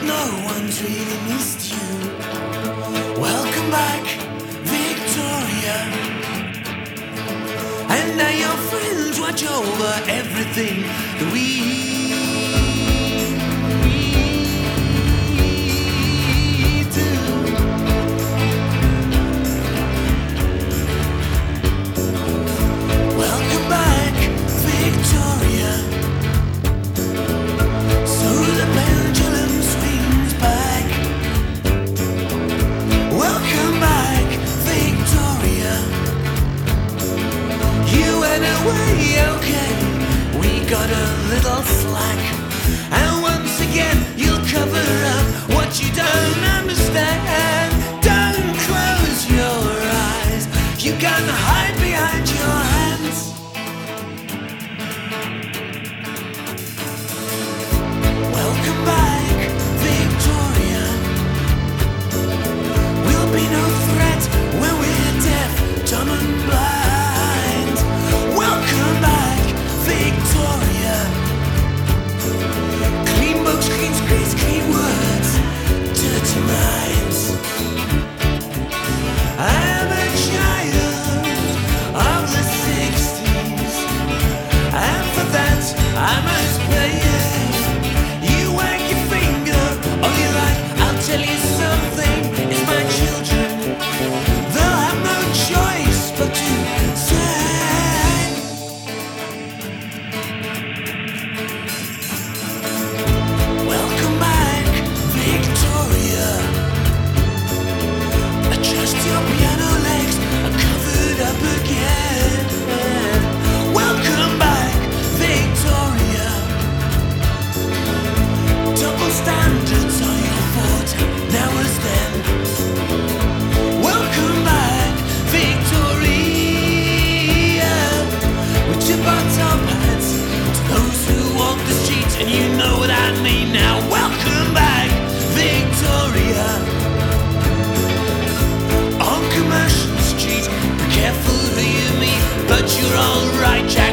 no one's really missed you. Welcome back, Victoria. And now your friends watch over everything that we okay, we got a little slack, and once again you'll cover up what you don't understand. Don't close your eyes, you can hide behind your hands. Welcome back, Victoria. We'll be no threat when we're deaf, dumb and blind. Welcome back, Victoria. Clean books, clean screens, clean words, dirty minds. I'm a child of the 60s, and for that I must pay it. You wag your finger all you like, I'll tell you something, it's my children. They'll have no choice but to say. Your piano legs are covered up again. Welcome back, Victoria. Double standards are your forte, now as then. Welcome back, Victoria. With your bottom hats to those who walk the streets, and you know what I mean now. Welcome back, Victoria. Commercial Street, be careful who you meet, but you're alright, Jack.